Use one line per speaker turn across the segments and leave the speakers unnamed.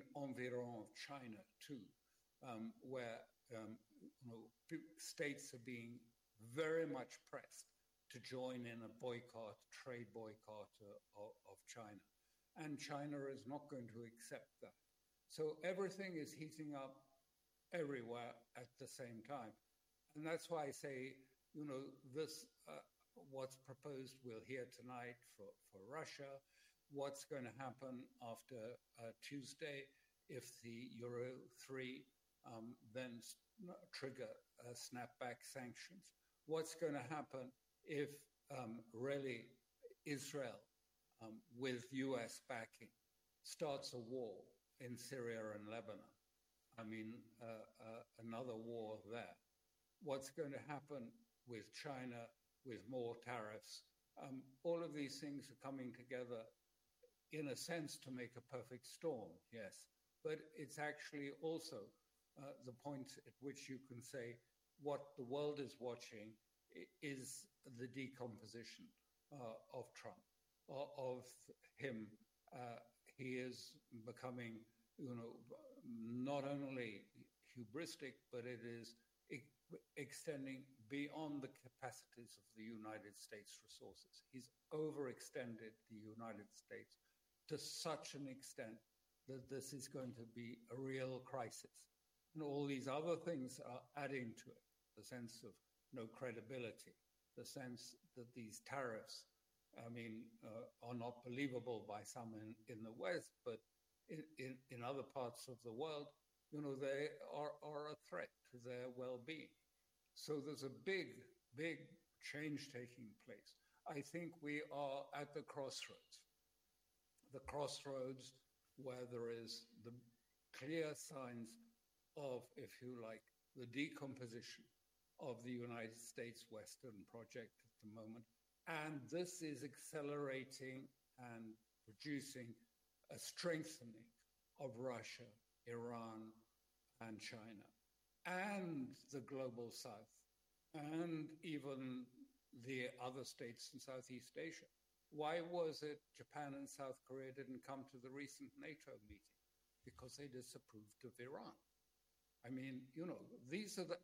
environ of China too, where states are being very much pressed to join in a boycott, trade boycott of China. And China is not going to accept that. So everything is heating up everywhere at the same time. And that's why I say, this, what's proposed, we'll hear tonight for Russia, what's going to happen after Tuesday if the Euro 3 then trigger snapback sanctions. What's going to happen if really Israel, with US backing, starts a war in Syria and Lebanon? I mean, another war there. What's going to happen with China, with more tariffs? All of these things are coming together in a sense to make a perfect storm, yes. But it's actually also the point at which you can say what the world is watching is the decomposition of Trump, of him. He is becoming, not only hubristic, but it is extending beyond the capacities of the United States resources. He's overextended the United States to such an extent that this is going to be a real crisis. And all these other things are adding to it, the sense of no credibility, the sense that these tariffs, are not believable by some in the West, but in other parts of the world, they are a threat to their well-being. So there's a big, big change taking place. I think we are at the crossroads where there is the clear signs of, if you like, the decomposition of the United States Western project at the moment. And this is accelerating and producing a strengthening of Russia, Iran, and China, and the global South, and even the other states in Southeast Asia. Why was it Japan and South Korea didn't come to the recent NATO meeting? Because they disapproved of Iran. I mean, these are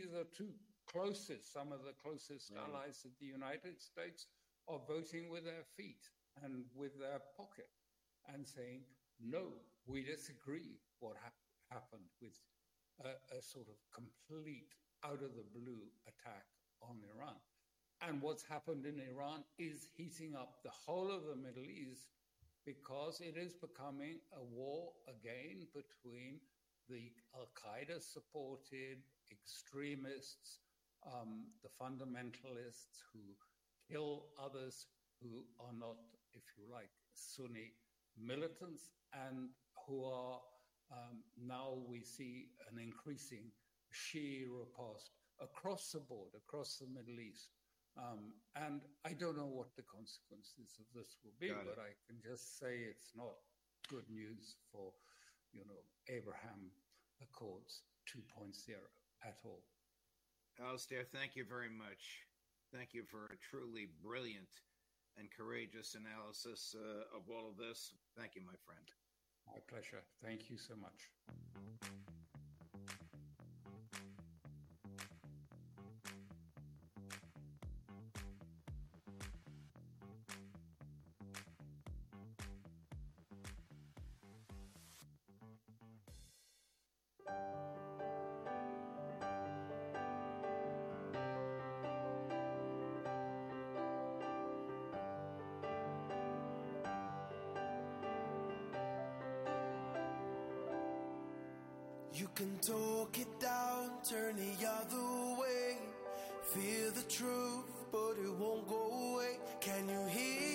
some of the closest allies of the United States are voting with their feet and with their pocket and saying, no, we disagree what happened with a sort of complete out of the blue attack on Iran. And what's happened in Iran is heating up the whole of the Middle East because it is becoming a war again between the Al-Qaeda-supported extremists, the fundamentalists who kill others who are not, if you like, Sunni militants, and who are now we see an increasing Shia riposte across the board, across the Middle East. And I don't know what the consequences of this will be, but I can just say it's not good news for, Abraham Accords 2.0 at all.
Alastair, thank you very much. Thank you for a truly brilliant and courageous analysis of all of this. Thank you, my friend.
My pleasure. Thank you so much.
You can talk it down, turn the other way. Feel the truth, but it won't go away. Can you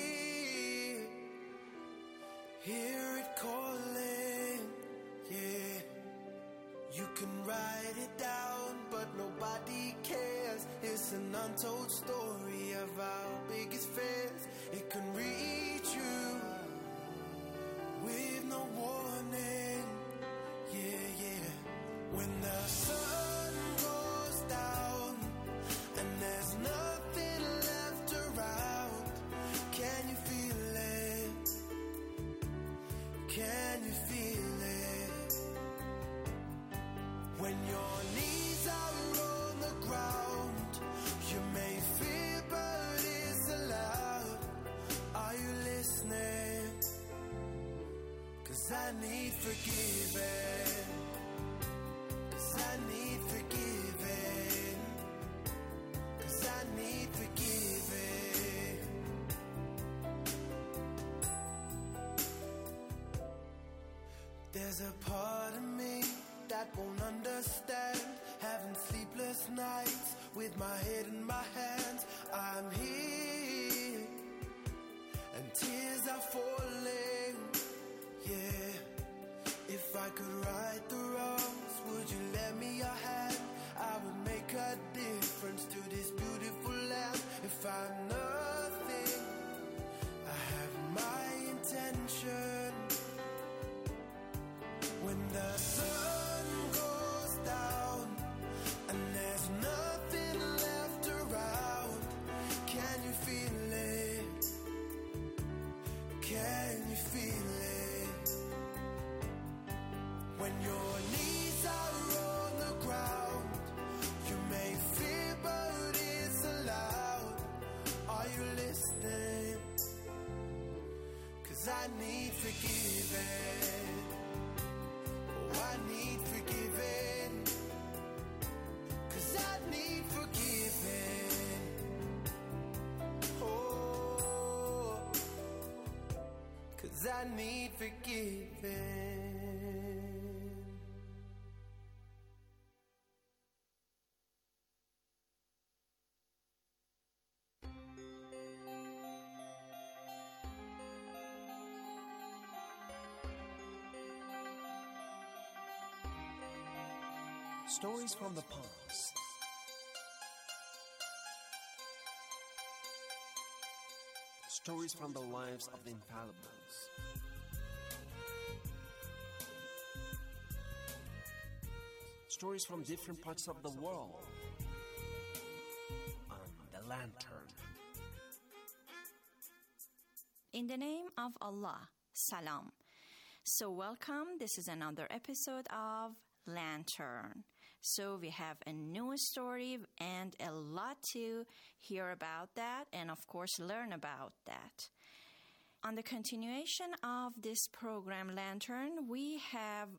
hear it calling? Yeah. You can write it down, but nobody cares. It's an untold story of our biggest fears. It can reach you with no warning. When the sun goes down and there's nothing left around, can you feel it? Can you feel it? 'cause I need forgiving. 'Cause I need forgiving. 'Cause I need forgiving. There's a part of me that won't understand, having sleepless nights with my head in my hands. I'm here and tears are falling. Yeah, if I could right the wrongs, would you lend me your hand? I would make a difference to this beautiful land. If I'm nothing, I have my intention. When the sun goes down and there's nothing left around, can you feel it? Can you feel it? When your knees are on the ground, you may fear but it's allowed. Are you listening? 'Cause I need forgiving. I need forgiving. 'Cause I need forgiving. Oh, 'cause I need forgiving.
Stories from the past. Stories from the lives of the infallibles. Stories from different parts of the world. On the Lantern.
In the name of Allah, Salam. So welcome. This is another episode of Lantern. So we have a new story and a lot to hear about that and of course learn about that. On the continuation of this program Lantern, we have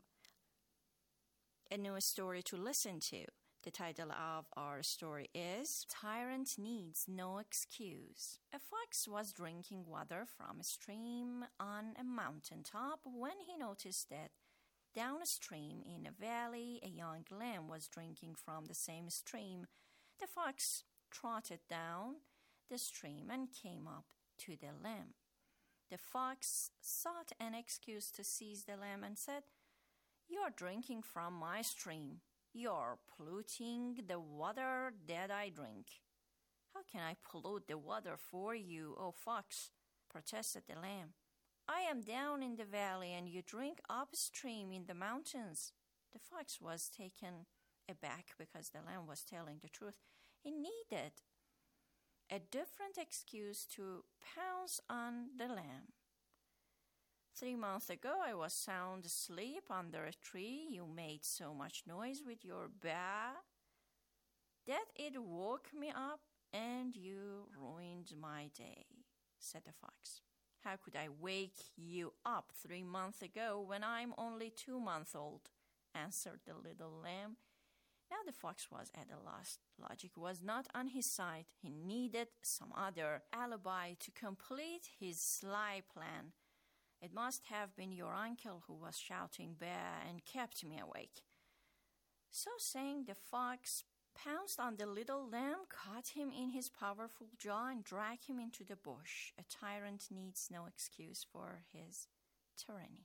a new story to listen to. The title of our story is Tyrant Needs No Excuse. A fox was drinking water from a stream on a mountaintop when he noticed that downstream in a valley, a young lamb was drinking from the same stream. The fox trotted down the stream and came up to the lamb. The fox sought an excuse to seize the lamb and said, "You're drinking from my stream. You're polluting the water that I drink." "How can I pollute the water for you, O fox?" protested the lamb. "I am down in the valley and you drink upstream in the mountains." The fox was taken aback because the lamb was telling the truth. He needed a different excuse to pounce on the lamb. "3 months ago I was sound asleep under a tree. You made so much noise with your bah that it woke me up and you ruined my day," said the fox. "How could I wake you up 3 months ago when I'm only 2 months old?" answered the little lamb. Now the fox was at a loss. Logic was not on his side. He needed some other alibi to complete his sly plan. "It must have been your uncle who was shouting bah and kept me awake." So saying, the fox pounced on the little lamb, caught him in his powerful jaw, and dragged him into the bush. A tyrant needs no excuse for his tyranny.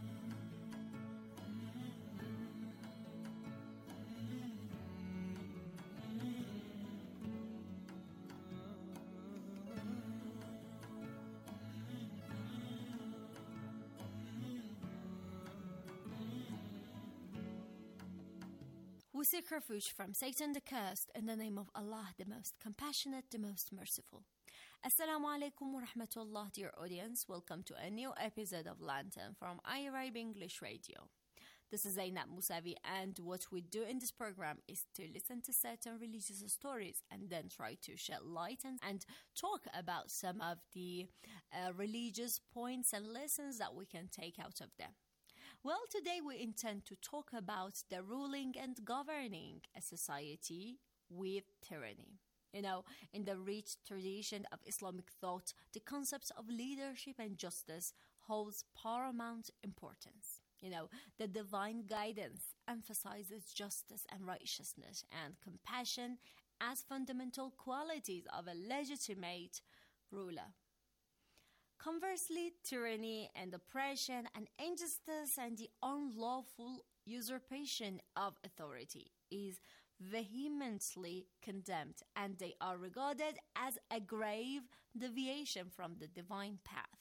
We seek refuge from Satan the cursed in the name of Allah, the most compassionate, the most merciful. Assalamu alaikum wa rahmatullah, dear audience. Welcome to a new episode of Lantern from Arab English Radio. This is Zainab Musavi, and what we do in this program is to listen to certain religious stories and then try to shed light and talk about some of the religious points and lessons that we can take out of them. Well, today we intend to talk about the ruling and governing a society with tyranny. In the rich tradition of Islamic thought, the concepts of leadership and justice holds paramount importance. The divine guidance emphasizes justice and righteousness and compassion as fundamental qualities of a legitimate ruler. Conversely, tyranny and oppression and injustice and the unlawful usurpation of authority is vehemently condemned, and they are regarded as a grave deviation from the divine path.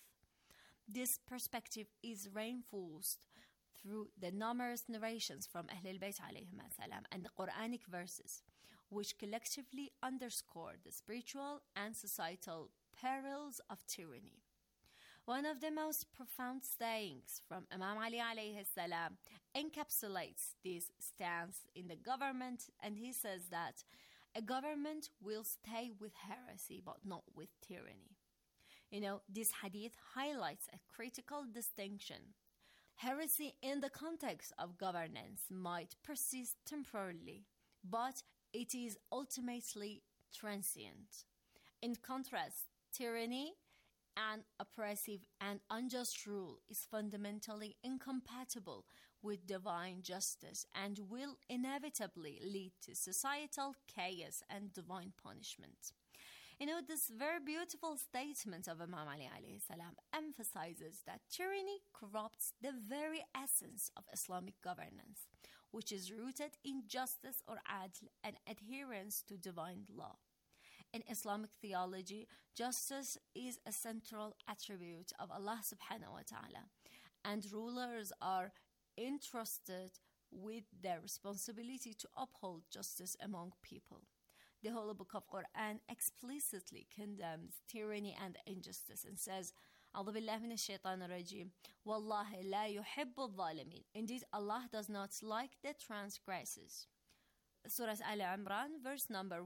This perspective is reinforced through the numerous narrations from Ahlul Bayt alayhim as-salam and the Quranic verses, which collectively underscore the spiritual and societal perils of tyranny. One of the most profound sayings from Imam Ali alayhi salam encapsulates this stance in the government, and he says that a government will stay with heresy but not with tyranny. This hadith highlights a critical distinction. Heresy in the context of governance might persist temporarily, but it is ultimately transient. In contrast, tyranny and oppressive and unjust rule is fundamentally incompatible with divine justice and will inevitably lead to societal chaos and divine punishment. This very beautiful statement of Imam Ali alayhi salam emphasizes that tyranny corrupts the very essence of Islamic governance, which is rooted in justice or adl and adherence to divine law. In Islamic theology, justice is a central attribute of Allah subhanahu wa ta'ala, and rulers are entrusted with the responsibility to uphold justice among people. The Holy Book of Quran explicitly condemns tyranny and injustice and says, أعوذ بالله من الشيطان الرجيم والله لا يحب الظالمين. Indeed, Allah does not like the transgressors. Surah Al-Imran, verse number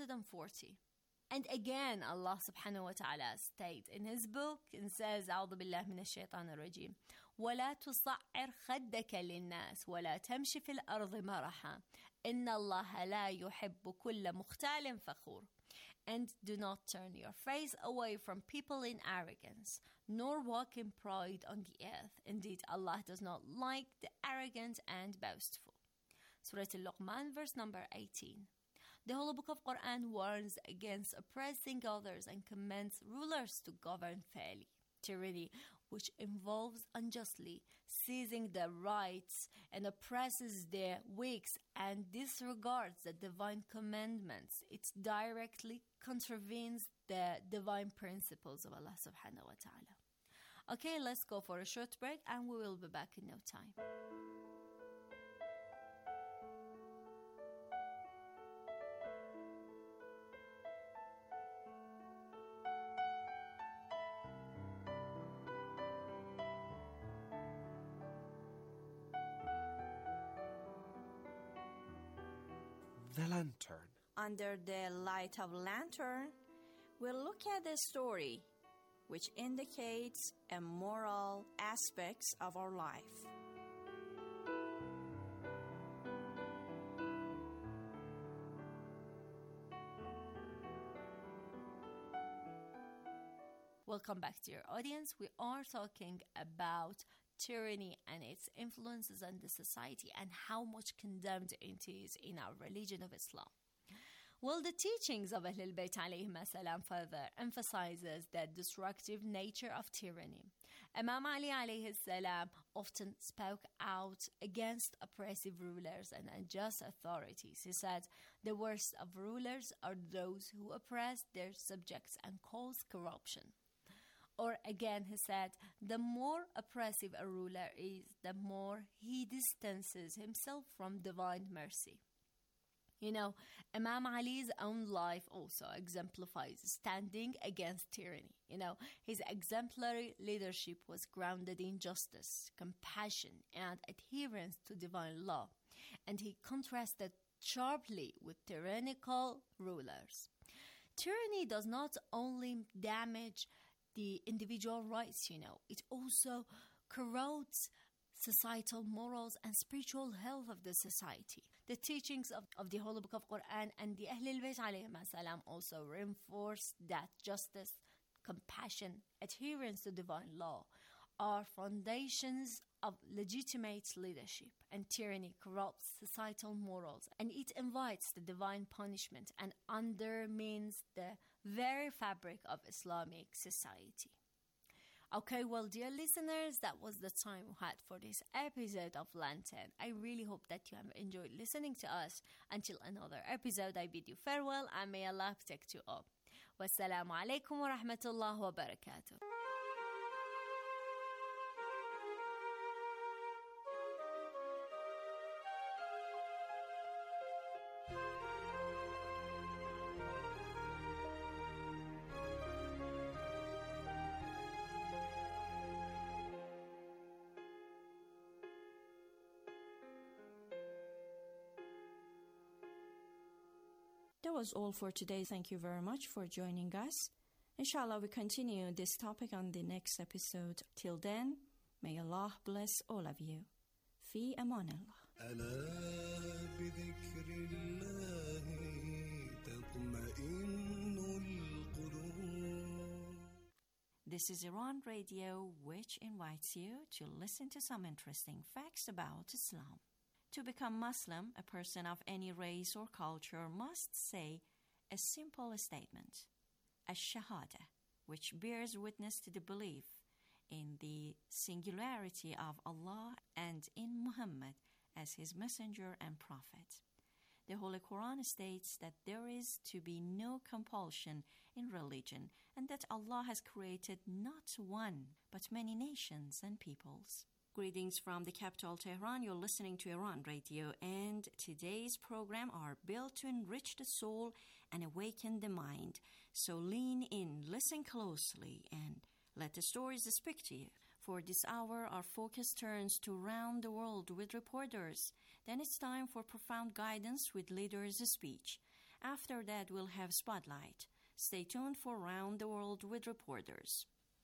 140. And again, Allah subhanahu wa ta'ala states in his book and says, أعوذ بالله من الشيطان الرجيم ولا تصعر خدك للناس ولا تمشي في الأرض مرحا إن الله لا يحب كل مختال فخور. And do not turn your face away from people in arrogance, nor walk in pride on the earth. Indeed, Allah does not like the arrogant and boastful. Surah Al-Luqman, verse number 18. The Holy Book of Quran warns against oppressing others and commands rulers to govern fairly. Tyranny, which involves unjustly seizing their rights and oppresses the weak and disregards the divine commandments, it directly contravenes the divine principles of Allah subhanahu wa ta'ala. Okay, let's go for a short break and we will be back in no time.
The Lantern.
Under the light of lantern, we'll look at the story which indicates a moral aspects of our life.
Welcome back, dear audience. We are talking about tyranny and its influences on the society and how much condemned it is in our religion of Islam. Well, the teachings of Ahlul Bayt alayhim as-salam further emphasizes the destructive nature of tyranny. Imam Ali alayhi salam often spoke out against oppressive rulers and unjust authorities. He said, the worst of rulers are those who oppress their subjects and cause corruption. Or again, he said, the more oppressive a ruler is, the more he distances himself from divine mercy. Imam Ali's own life also exemplifies standing against tyranny. His exemplary leadership was grounded in justice, compassion, and adherence to divine law, and he contrasted sharply with tyrannical rulers. Tyranny does not only damage the individual rights, it also corrodes societal morals, and spiritual health of the society. The teachings of the Holy Book of Quran and the Ahlul Bayt alayhim salam also reinforce that justice, compassion, adherence to divine law are foundations of legitimate leadership, and tyranny corrupts societal morals, and it invites the divine punishment and undermines the very fabric of Islamic society. Okay, well, dear listeners, that was the time we had for this episode of Lantern. I really hope that you have enjoyed listening to us. Until another episode, I bid you farewell, and may Allah protect you all. Wassalamu alaikum wa rahmatullah wa barakatuh.
That was all for today. Thank you very much for joining us. Inshallah, we continue this topic on the next episode. Till then, may Allah bless all of you. Fi amanillah.
ألا بذكر الله تطمئن القلوب.
This is Iran Radio, which invites you to listen to some interesting facts about Islam. To become Muslim, a person of any race or culture must say a simple statement, Ash-Shahada, which bears witness to the belief in the singularity of Allah and in Muhammad as his messenger and prophet. The Holy Quran states that there is to be no compulsion in religion and that Allah has created not one, but many nations and peoples. Greetings from the capital Tehran. You're listening to Iran Radio, and today's program are built to enrich the soul and awaken the mind. So lean in, listen closely, and let the stories speak to you. For this hour, our focus turns to Round the World with reporters. Then it's time for profound guidance with leaders' speech. After that, we'll have Spotlight. Stay tuned for Round the World with reporters.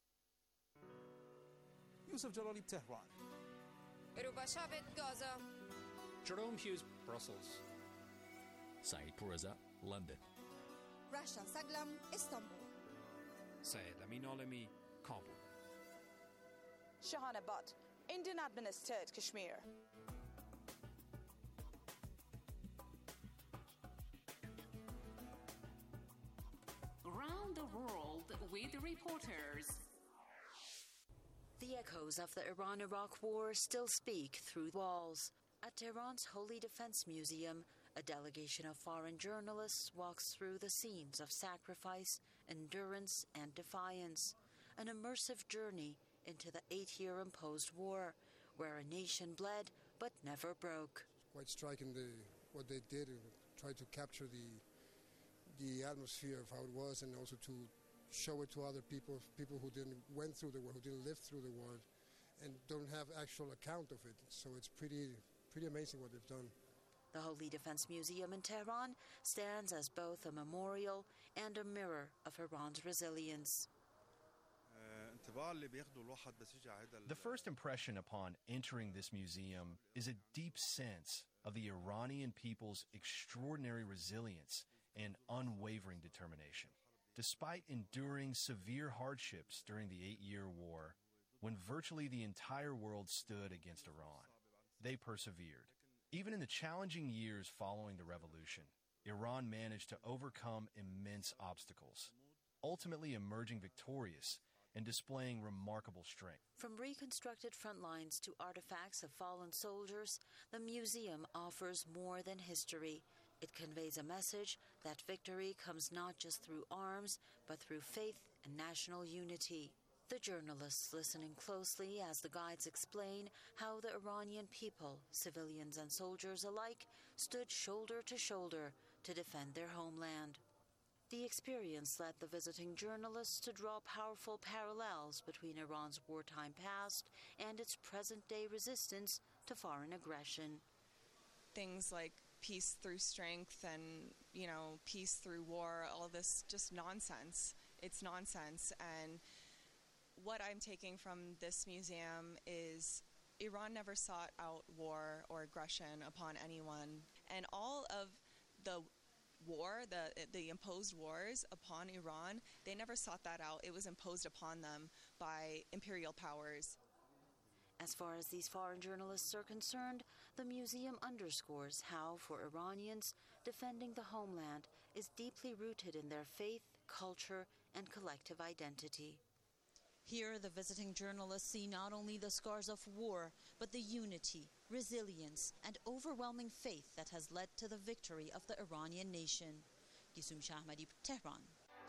Yusuf Jalali, Tehran.
Rubashavet, Gaza.
Jerome Hughes, Brussels.
Saeed Pourreza, London.
Rasha Saglam, Istanbul.
Syed Amin Alemi, Kabul.
Shahana Butt, Indian administered Kashmir.
Round the World with reporters.
The echoes of the Iran-Iraq War still speak through walls. At Tehran's Holy Defense Museum, a delegation of foreign journalists walks through the scenes of sacrifice, endurance, and defiance, an immersive journey into the 8-year imposed war, where a nation bled but never broke.
Quite striking what they did, try to capture the atmosphere of how it was, and also to show it to other people who went through the war, who didn't live through the war, and don't have actual account of it. So it's pretty amazing what they've done.
The Holy Defense Museum in Tehran stands as both a memorial and a mirror of Iran's resilience.
The first impression upon entering this museum is a deep sense of the Iranian people's extraordinary resilience and unwavering determination. Despite enduring severe hardships during the 8-year war, when virtually the entire world stood against Iran, they persevered. Even in the challenging years following the revolution, Iran managed to overcome immense obstacles, ultimately emerging victorious and displaying remarkable strength.
From reconstructed front lines to artifacts of fallen soldiers, the museum offers more than history. It conveys a message that victory comes not just through arms, but through faith and national unity. The journalists listening closely as the guides explain how the Iranian people, civilians and soldiers alike, stood shoulder to shoulder to defend their homeland. The experience led the visiting journalists to draw powerful parallels between Iran's wartime past and its present-day resistance to foreign aggression.
Things like peace through strength and, peace through war, all this just nonsense. It's nonsense. And what I'm taking from this museum is Iran never sought out war or aggression upon anyone, and all of the war, the imposed wars upon Iran, they never sought that out. It was imposed upon them by imperial powers.
As far as these foreign journalists are concerned, the museum underscores how, for Iranians, defending the homeland is deeply rooted in their faith, culture, and collective identity.
Here, the visiting journalists see not only the scars of war, but the unity, resilience, and overwhelming faith that has led to the victory of the Iranian nation. Gisum Shahmadi, Tehran.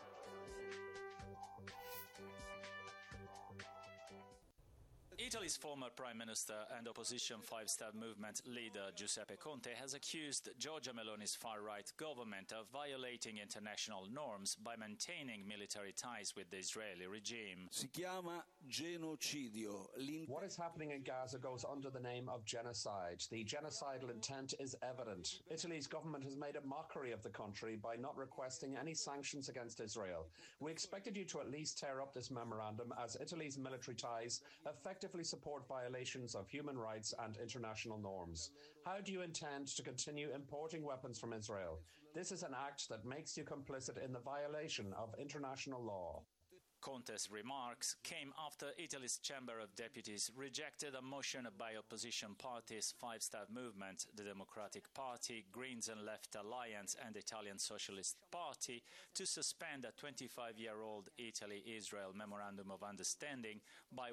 Italy's former Prime Minister and opposition Five Star Movement leader Giuseppe Conte has accused Giorgia Meloni's far-right government of violating international norms by maintaining military ties with the Israeli regime.
Si chiama genocidio.
What is happening in Gaza goes under the name of genocide. The genocidal intent is evident. Italy's government has made a mockery of the country by not requesting any sanctions against Israel. We expected you to at least tear up this memorandum, as Italy's military ties effectively support violations of human rights and international norms. How do you intend to continue importing weapons from Israel? This is an act that makes you complicit in the violation of international law.
Conte's remarks came after Italy's Chamber of Deputies rejected a motion by opposition parties Five Star Movement, the Democratic Party, Greens and Left Alliance and Italian Socialist Party to suspend a 25-year-old Italy-Israel Memorandum of Understanding by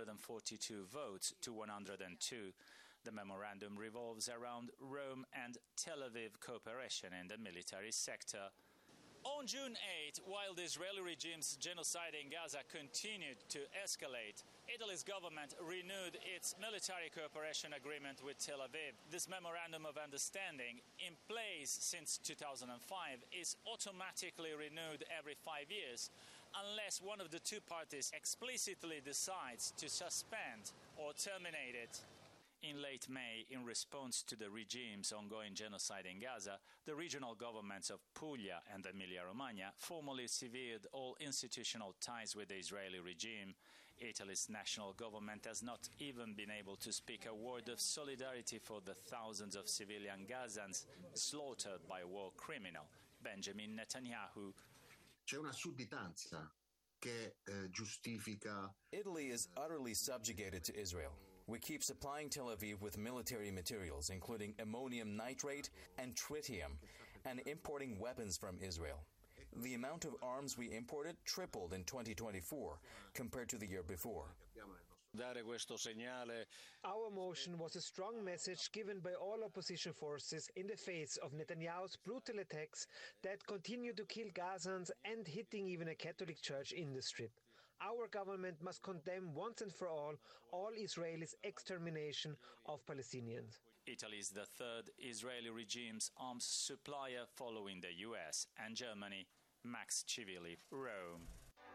142 votes to 102. The memorandum revolves around Rome and Tel Aviv cooperation in the military sector. On June 8, while the Israeli regime's genocide in Gaza continued to escalate, Italy's government renewed its military cooperation agreement with Tel Aviv. This memorandum of understanding, in place since 2005, is automatically renewed every 5 years, unless one of the two parties explicitly decides to suspend or terminate it. In late May, in response to the regime's ongoing genocide in Gaza, the regional governments of Puglia and Emilia-Romagna formally severed all institutional ties with the Israeli regime. Italy's national government has not even been able to speak a word of solidarity for the thousands of civilian Gazans slaughtered by war criminal Benjamin Netanyahu.
C'è una sudditanza che giustifica.
Italy is utterly subjugated to Israel. We keep supplying Tel Aviv with military materials, including ammonium nitrate and tritium, and importing weapons from Israel. The amount of arms we imported tripled in 2024 compared to the year before.
Our motion was a strong message given by all opposition forces in the face of Netanyahu's brutal attacks that continue to kill Gazans and hitting even a Catholic church in the Strip. Our government must condemn once and for all Israelis' extermination of Palestinians.
Italy is the third Israeli regime's arms supplier following the US and Germany. Max Civilli, Rome.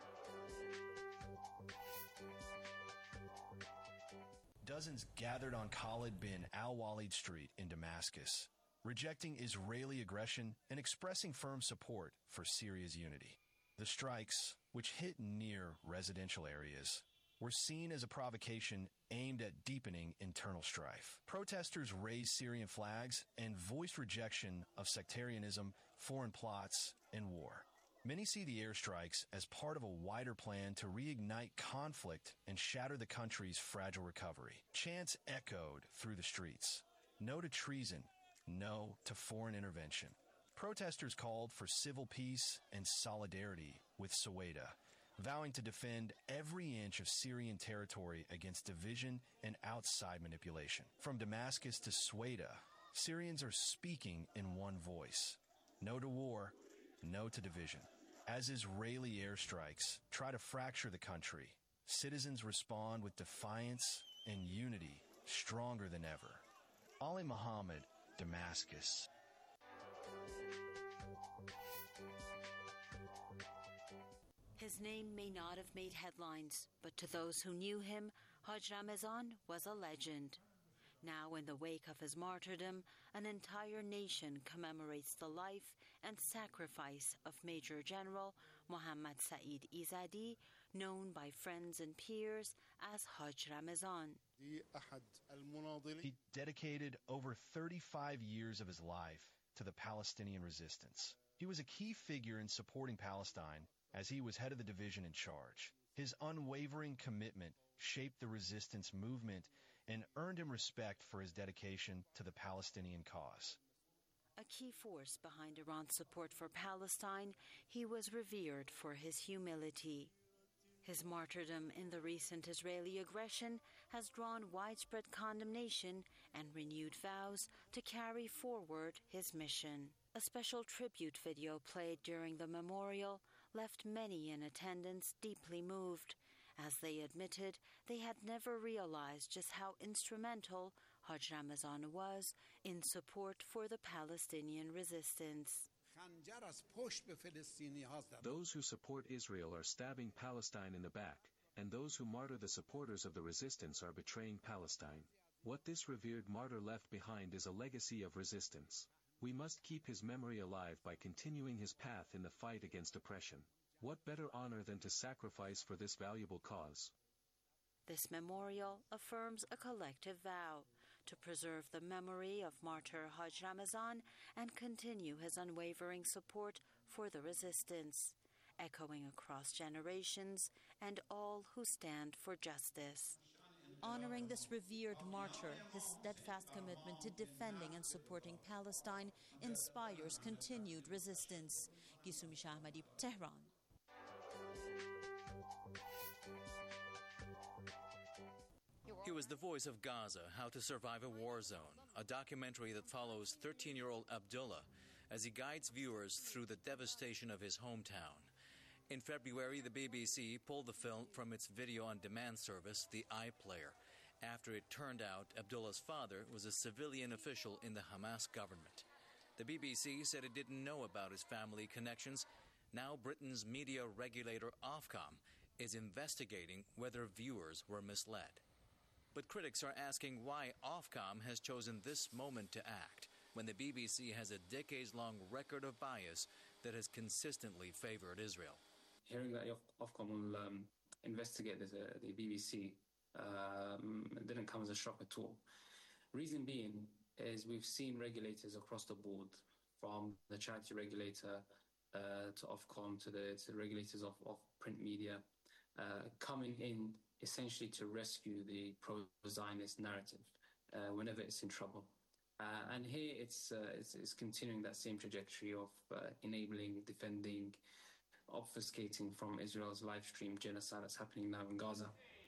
Dozens gathered on Khalid bin al-Walid Street in Damascus, rejecting Israeli aggression and expressing firm support for Syria's unity. The strikes, which hit near residential areas, were seen as a provocation aimed at deepening internal strife. Protesters raised Syrian flags and voiced rejection of sectarianism, foreign plots, and war. Many see the airstrikes as part of a wider plan to reignite conflict and shatter the country's fragile recovery. Chants echoed through the streets. No to treason, no to foreign intervention. Protesters called for civil peace and solidarity with Suwaida, vowing to defend every inch of Syrian territory against division and outside manipulation. From Damascus to Suwaida, Syrians are speaking in one voice. No to war, no to division. As Israeli airstrikes try to fracture the country, citizens respond with defiance and unity stronger than ever. Ali Muhammad, Damascus.
His name may not have made headlines, but to those who knew him, Haj Ramazan was a legend. Now, in the wake of his martyrdom, an entire nation commemorates the life and sacrifice of Major General Mohammad Saeed Izadi, known by friends and peers as Haj Ramazan.
He dedicated over 35 years of his life to the Palestinian resistance. He was a key figure in supporting Palestine as he was head of the division in charge. His unwavering commitment shaped the resistance movement and earned him respect for his dedication to the Palestinian cause.
A key force behind Iran's support for Palestine, he was revered for his humility. His martyrdom in the recent Israeli aggression has drawn widespread condemnation and renewed vows to carry forward his mission. A special tribute video played during the memorial left many in attendance deeply moved, as they admitted they had never realized just how instrumental Haj Ramazan was in support for the Palestinian resistance.
Those who support Israel are stabbing Palestine in the back, and those who martyr the supporters of the resistance are betraying Palestine. What this revered martyr left behind is a legacy of resistance. We must keep his memory alive by continuing his path in the fight against oppression. What better honor than to sacrifice for this valuable cause?
This memorial affirms a collective vow to preserve the memory of martyr Haj Ramazan and continue his unwavering support for the resistance, echoing across generations and all who stand for justice.
Honoring this revered martyr, his steadfast commitment to defending and supporting Palestine inspires continued resistance. Gisumi Shahmadi, Tehran.
He was the voice of Gaza, How to Survive a War Zone, a documentary that follows 13-year-old Abdullah as he guides viewers through the devastation of his hometown. In February, the BBC pulled the film from its video-on-demand service, the iPlayer, after it turned out Abdullah's father was a civilian official in the Hamas government. The BBC said it didn't know about his family connections. Now Britain's media regulator Ofcom is investigating whether viewers were misled. But critics are asking why Ofcom has chosen this moment to act, when the BBC has a decades-long record of bias that has consistently favored Israel.
Hearing that Ofcom will investigate the BBC didn't come as a shock at all. Reason being is we've seen regulators across the board, from the charity regulator to Ofcom to the regulators of print media, coming in essentially to rescue the pro-Zionist narrative whenever it's in trouble. And here it's continuing that same trajectory of enabling, defending, obfuscating from Israel's live-stream genocide that's happening now in Gaza.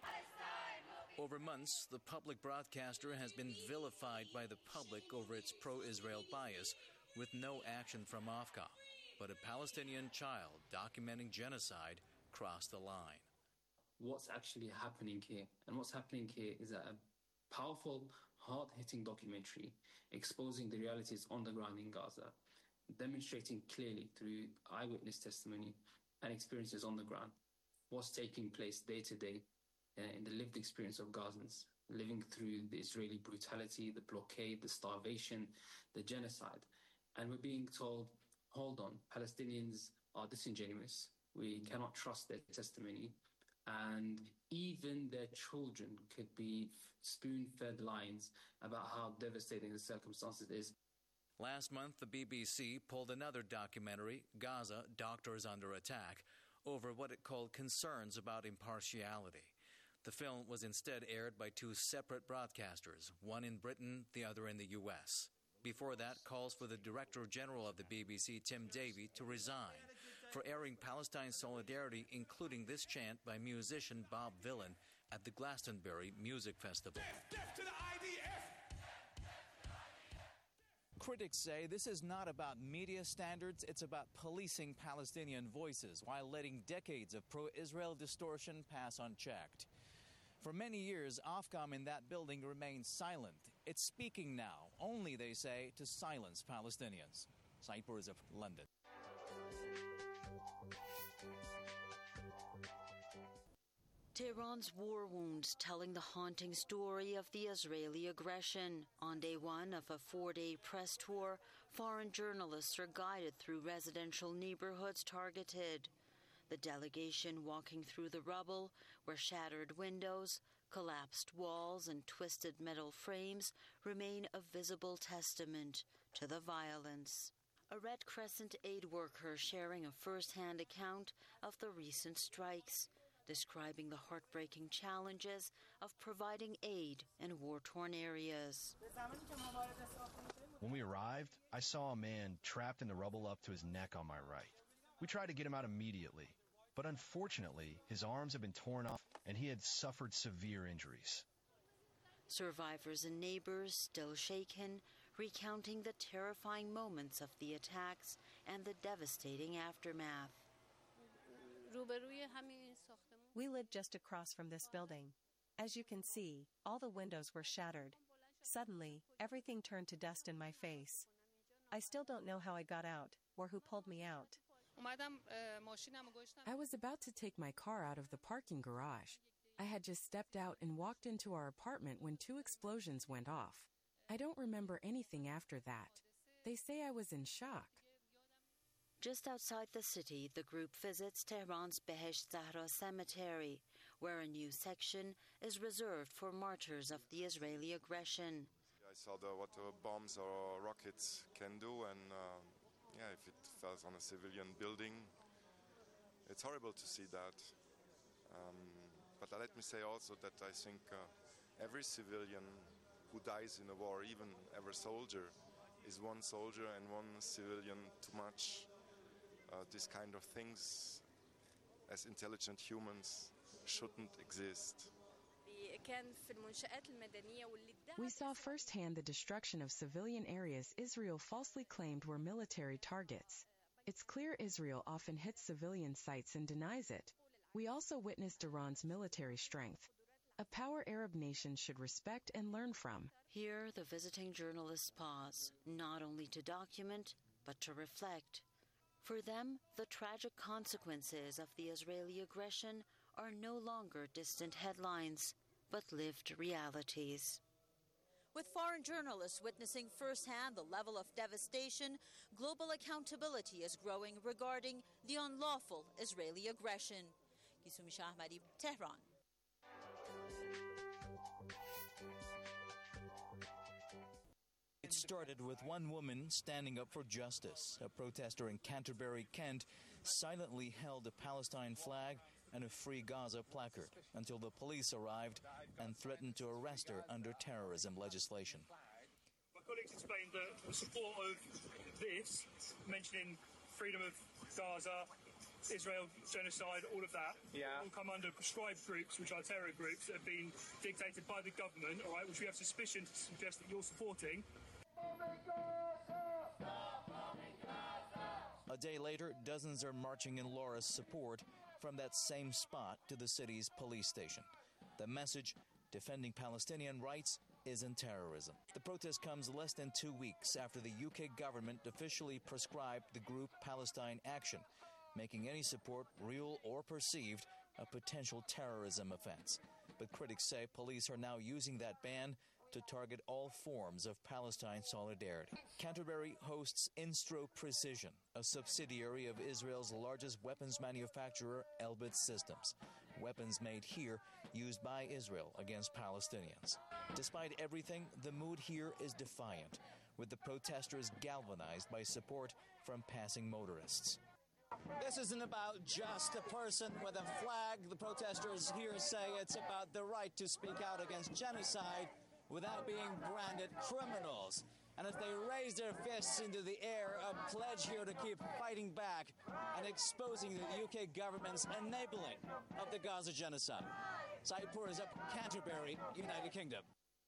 Over months, the public broadcaster has been vilified by the public over its pro-Israel bias, with no action from Ofcom. But a Palestinian child documenting genocide crossed the line.
What's actually happening here? And what's happening here is a powerful, hard-hitting documentary exposing the realities on the ground in Gaza, demonstrating clearly through eyewitness testimony and experiences on the ground what's taking place day to day in the lived experience of Gazans, living through the Israeli brutality, the blockade, the starvation, the genocide. And we're being told, hold on, Palestinians are disingenuous. We cannot trust their testimony. And even their children could be spoon-fed lines about how devastating the circumstances is.
Last month, the BBC pulled another documentary, Gaza, Doctors Under Attack, over what it called concerns about impartiality. The film was instead aired by two separate broadcasters, one in Britain, the other in the U.S. Before that, calls for the Director General of the BBC, Tim Davie, to resign for airing Palestine solidarity, including this chant by musician Bob Vylan at the Glastonbury Music Festival.
Death to the IDF!
Critics say this is not about media standards, it's about policing Palestinian voices while letting decades of pro-Israel distortion pass unchecked. For many years, Ofcom in that building remained silent. It's speaking now, only, they say, to silence Palestinians. Saeed Purizov, London.
Tehran's war wounds telling the haunting story of the Israeli aggression. On day one of a 4-day press tour, foreign journalists are guided through residential neighborhoods targeted. The delegation walking through the rubble where shattered windows, Collapsed walls and twisted metal frames remain a visible testament to the violence. A Red Crescent aid worker sharing a first-hand account of the recent strikes, describing the heartbreaking challenges of providing aid in war-torn areas.
When we arrived, I saw a man trapped in the rubble up to his neck on my right. We tried to get him out immediately, but unfortunately, his arms had been torn off and he had suffered severe injuries.
Survivors and neighbors, still shaken, recounting the terrifying moments of the attacks and the devastating aftermath.
We lived just across from this building. As you can see, all the windows were shattered. Suddenly, everything turned to dust in my face. I still don't know how I got out or who pulled me out.
I was about to take my car out of the parking garage. I had just stepped out and walked into our apartment when 2 explosions went off. I don't remember anything after that. They say I was in shock.
Just outside the city, the group visits Tehran's Behesht Zahra Cemetery, where a new section is reserved for martyrs of the Israeli aggression.
I saw what bombs or rockets can do, and if it falls on a civilian building, it's horrible to see that. But let me say also that I think every civilian who dies in a war, even every soldier, is one soldier and one civilian too much. These kind of things, as intelligent humans, shouldn't exist.
We saw firsthand the destruction of civilian areas Israel falsely claimed were military targets. It's clear Israel often hits civilian sites and denies it. We also witnessed Iran's military strength, a power Arab nations should respect and learn from.
Here, the visiting journalists pause, not only to document, but to reflect. For them, the tragic consequences of the Israeli aggression are no longer distant headlines, but lived realities.
With foreign journalists witnessing firsthand the level of devastation, global accountability is growing regarding the unlawful Israeli aggression. Gisumi Shahmadi, Tehran.
It started with one woman standing up for justice. A protester in Canterbury, Kent, silently held a Palestine flag and a Free Gaza placard until the police arrived and threatened to arrest her under terrorism legislation.
My colleagues explained that the support of this, mentioning freedom of Gaza, Israel genocide, all of that, all come under prescribed groups, which are terror groups that have been dictated by the government, all right, which we have suspicion to suggest that you're supporting.
A day later, dozens are marching in Laura's support from that same spot to the city's police station. The message, defending Palestinian rights isn't terrorism. The protest comes less than 2 weeks after the UK government officially prescribed the group Palestine Action, making any support, real or perceived, a potential terrorism offense. But critics say police are now using that ban to target all forms of Palestine solidarity. Canterbury hosts Instro Precision, a subsidiary of Israel's largest weapons manufacturer, Elbit Systems. Weapons made here, used by Israel against Palestinians. Despite everything, the mood here is defiant, with the protesters galvanized by support from passing motorists.
This isn't about just a person with a flag. The protesters here say it's about the right to speak out against genocide without being branded criminals. And if they raise their fists into the air, a pledge here to keep fighting back and exposing the UK government's enabling of the Gaza genocide. Saipur is up, Canterbury, United Kingdom.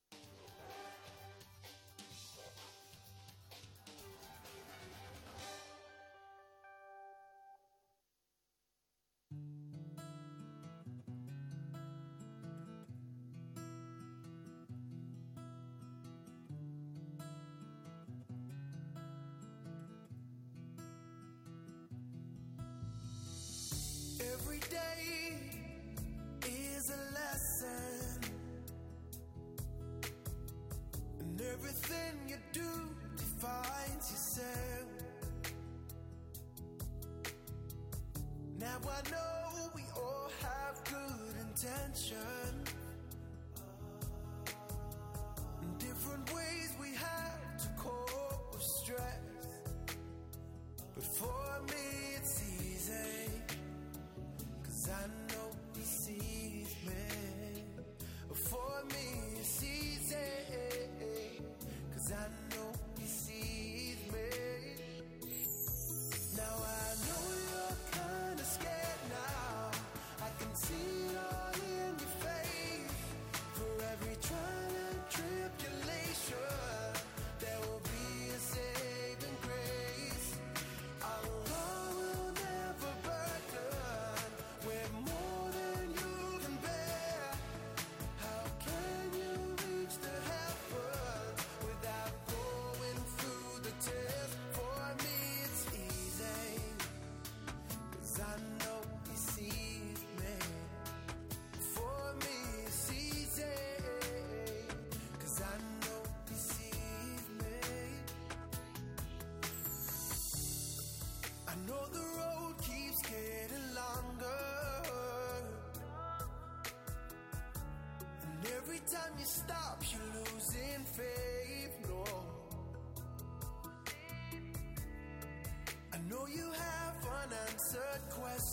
Every day is a lesson, and everything you do defines yourself. Now I know we all have good intention,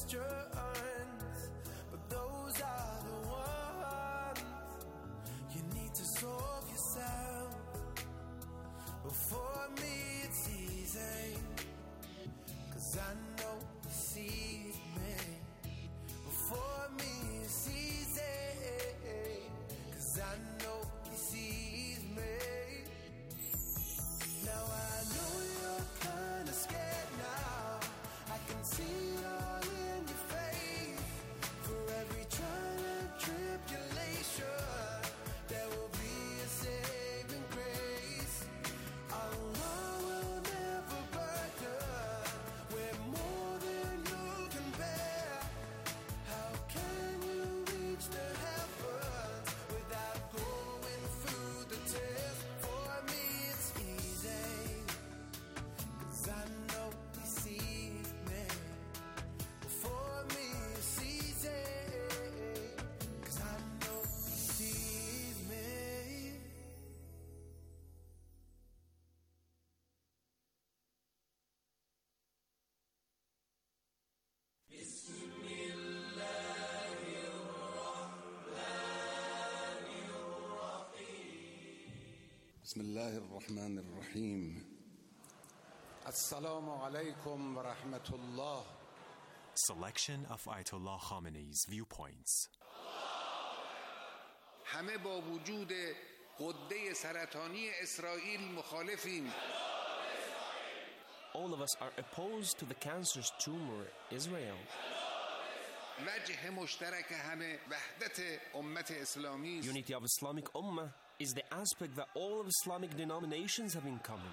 questions, but those are the ones you need to solve yourself. But for me it's easy, 'cause I know you see me. But for me it's easy, 'cause I know he sees me. Now I know you're kinda scared now. I can see it all in your face. For every trial and tribulation, there will be a saving grace. Allah will never burden with more than you can bear. How can you reach the heavens without going through the test? For me it's easy, 'cause I know he sees me. For me it's easy, 'cause I know he sees me.
بسم الله الرحمن الرحيم. السلام عليكم ورحمة الله.
Selection of Ayatollah Khamenei's viewpoints.
همه با وجود غده سرطانی اسرائیل مخالفیم.
All of us are opposed to the cancerous tumor, Israel.
وجه مشترک همه وحدت امت اسلامی است.
Unity of Islamic Ummah is the aspect that all of Islamic denominations have in common.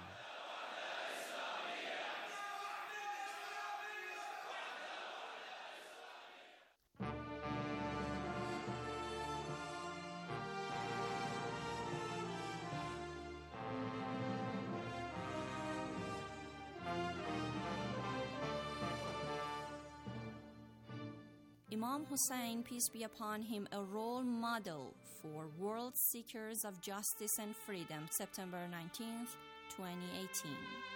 Imam Hussein, peace be upon him, a role model for world seekers of justice and freedom, September 19th, 2018.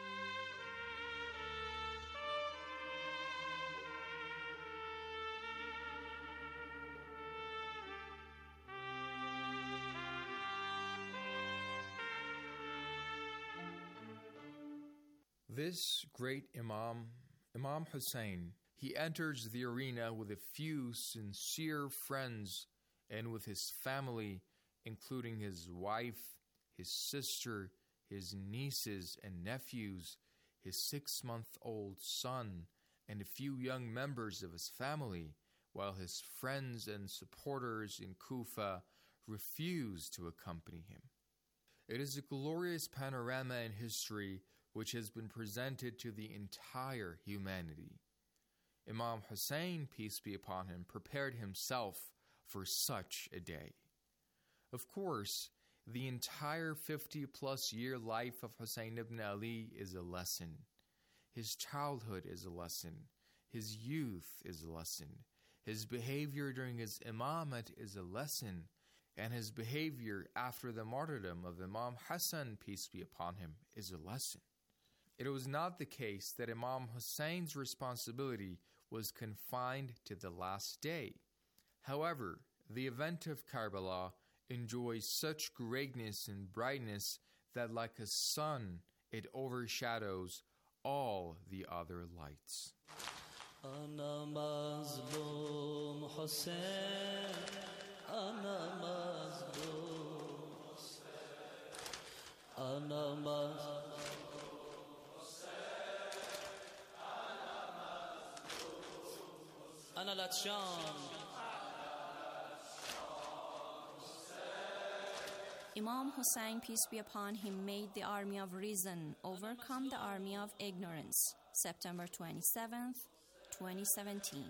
This great Imam Hussein, he enters the arena with a few sincere friends and with his family, including his wife, his sister, his nieces and nephews, his 6-month-old son, and a few young members of his family, while his friends and supporters in Kufa refuse to accompany him. It is a glorious panorama in history which has been presented to the entire humanity. Imam Hussein, peace be upon him, prepared himself for such a day. Of course, the entire 50-plus year life of Hussein ibn Ali is a lesson. His childhood is a lesson. His youth is a lesson. His behavior during his imamate is a lesson. And his behavior after the martyrdom of Imam Hassan, peace be upon him, is a lesson. It was not the case that Imam Hussein's responsibility was confined to the last day. However, the event of Karbala enjoys such greatness and brightness that like a sun, it overshadows all the other lights.
Ana mazlum Hussein, ana mazlum Hussein, ana mazlum.
Imam Hussein, peace be upon him, made the army of reason overcome the army of ignorance, September 27th, 2017.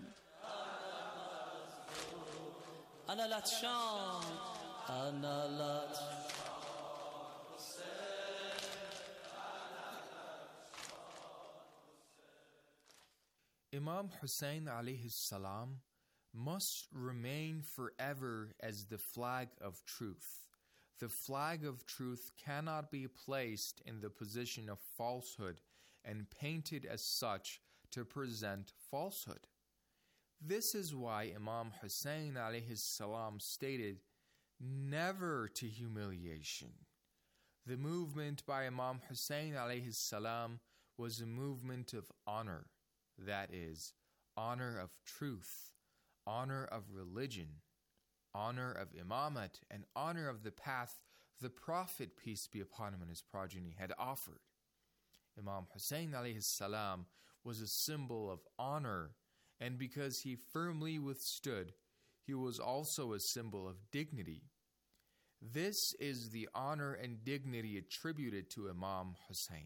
Imam Hussein alayhi salam must remain forever as the flag of truth. The flag of truth cannot be placed in the position of falsehood and painted as such to present falsehood. This is why Imam Hussein alayhi salam stated, "Never to humiliation." The movement by Imam Hussein alayhi salam was a movement of honor, that is, honor of truth, honor of religion, honor of imamat, and honor of the path the Prophet, peace be upon him and his progeny, had offered. Imam Hussein alayhi salam was a symbol of honor, and because he firmly withstood, he was also a symbol of dignity. This is the honor and dignity attributed to Imam Hussein.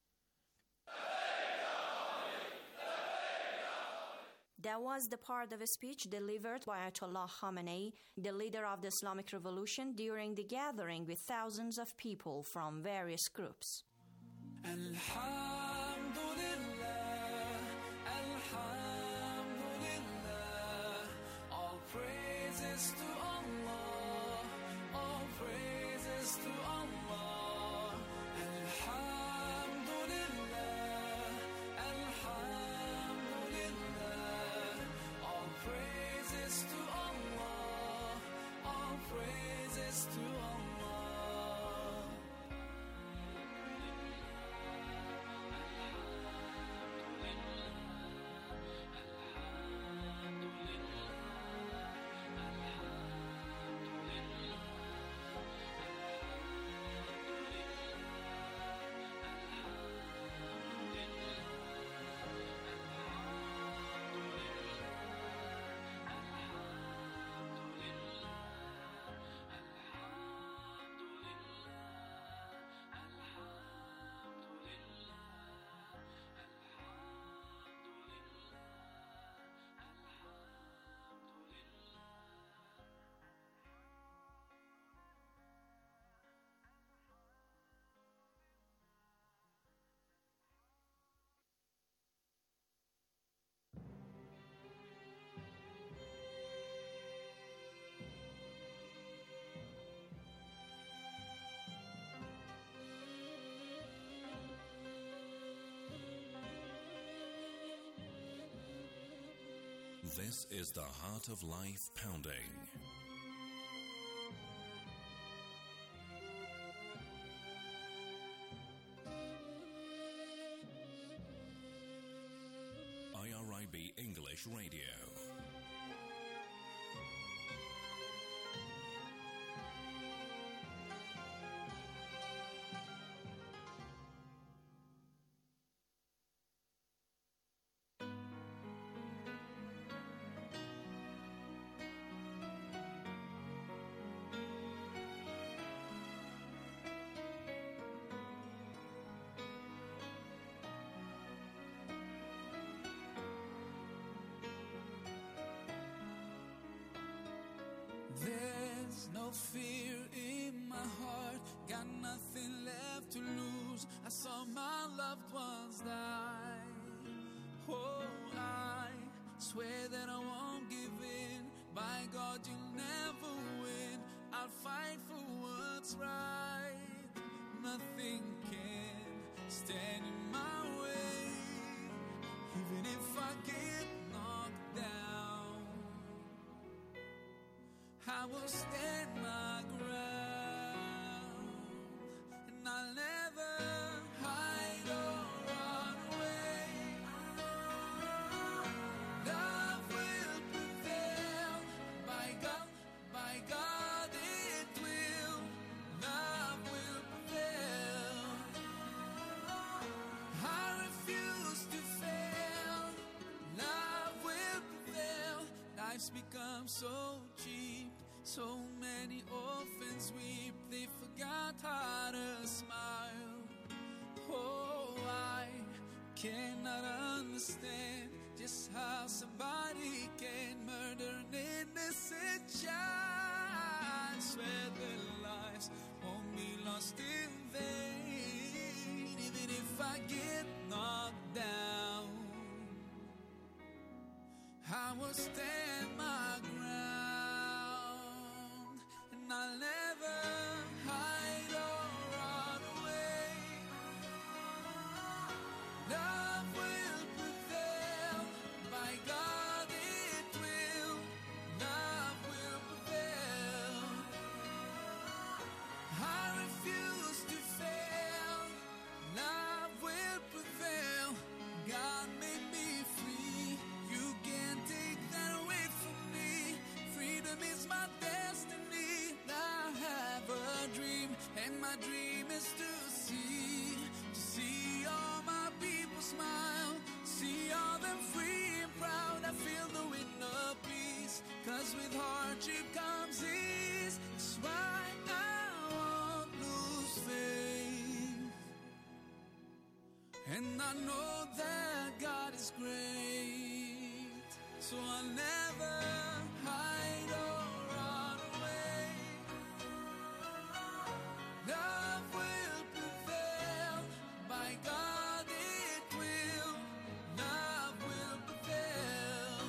That was the part of a speech delivered by Ayatollah Khamenei, the leader of the Islamic Revolution, during the gathering with thousands of people from various groups.
All praises to Allah, all praises to Allah. Alhamdulillah, alhamdulillah. All praises to Allah, all praises to Allah.
This is the Heart of Life Pounding. IRIB English Radio.
There's no fear in my heart, got nothing left to lose. I saw my loved ones die. Oh, I swear that I won't give in. By God, you'll never win. I'll fight for what's right. Nothing can stand in my way. Even if I get knocked down, I will stand my ground, and I'll never hide or run away. Love will prevail, by God it will. Love will prevail. I refuse to fail. Love will prevail. Life's become so cheap. So many orphans weep, they forgot how to smile. Oh, I cannot understand just how somebody can murder an innocent child. Swear their lives won't be lost in vain. Even if I get knocked down, I will stand my ground. I'll never hide or run away. Love will prevail, by God it And I know that God is great, so I'll never hide or run away. Love will prevail, by God it will. Love will prevail.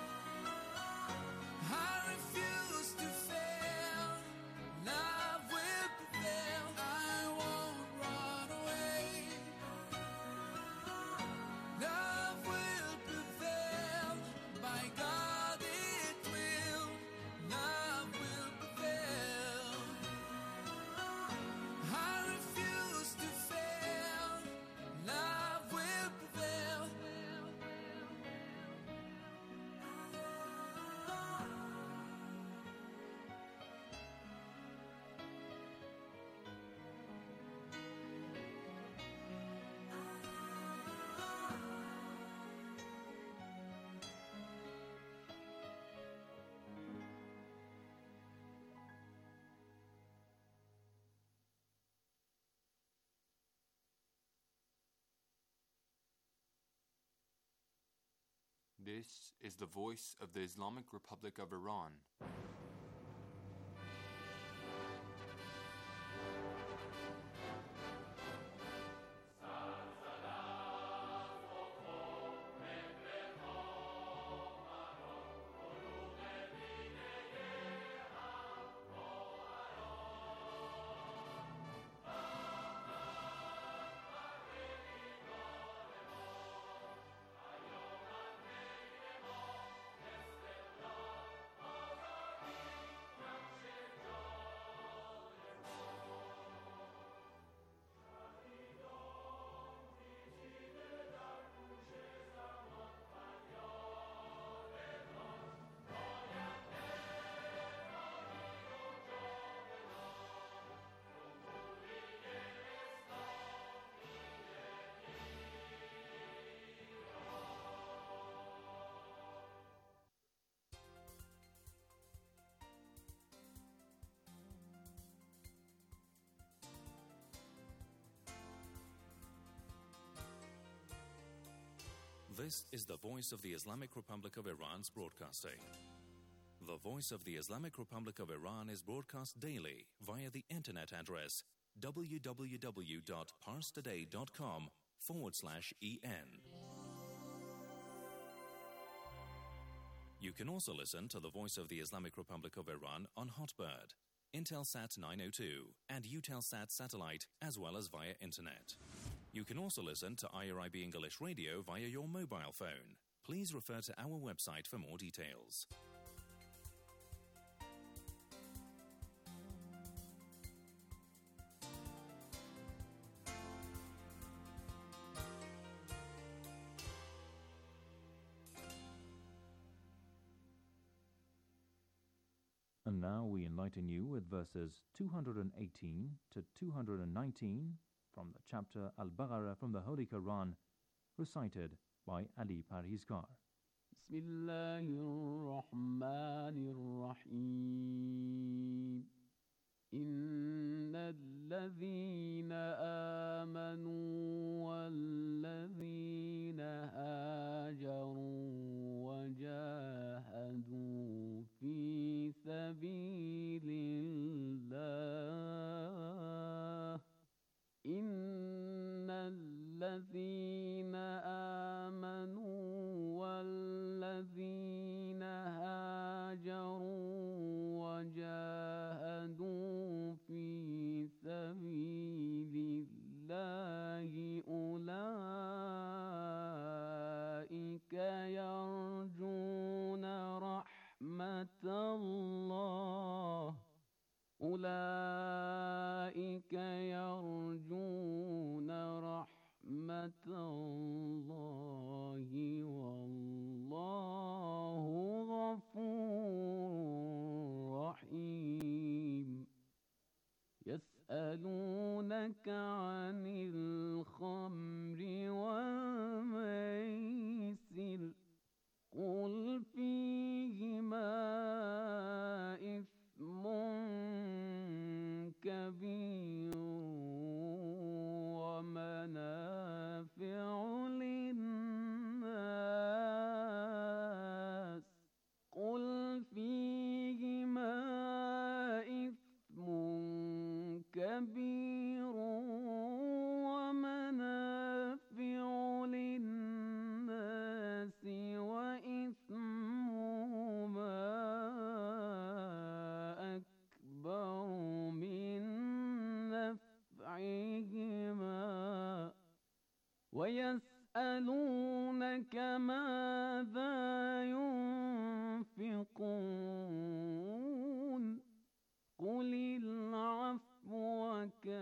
I refuse to fail. Love will prevail. I won't run away. Love will prevail, by God it will. Love will prevail. I refuse to fail. Love will prevail.
This is the voice of the Islamic Republic of Iran.
This is the Voice of the Islamic Republic of Iran's broadcasting. The Voice of the Islamic Republic of Iran is broadcast daily via the internet address www.parstoday.com/en. You can also listen to the Voice of the Islamic Republic of Iran on Hotbird, Intelsat 902, and Eutelsat satellite, as well as via internet. You can also listen to IRIB English Radio via your mobile phone. Please refer to our website for more details.
And now we enlighten you with verses 218 to 219 from the chapter Al-Baqarah from the Holy Quran, recited by Ali Parhizkar.
Bismillahirrahmanirrahim. Inna alladhina amanu walladhina hajaru wa jahadu fi sabilillah. إن الذين آمنوا والذين هاجروا وجاهدوا في سبيل الله أولئك يرجون رحمة الله. أولئك يرجون ويسألونك ماذا ينفقون قل العفو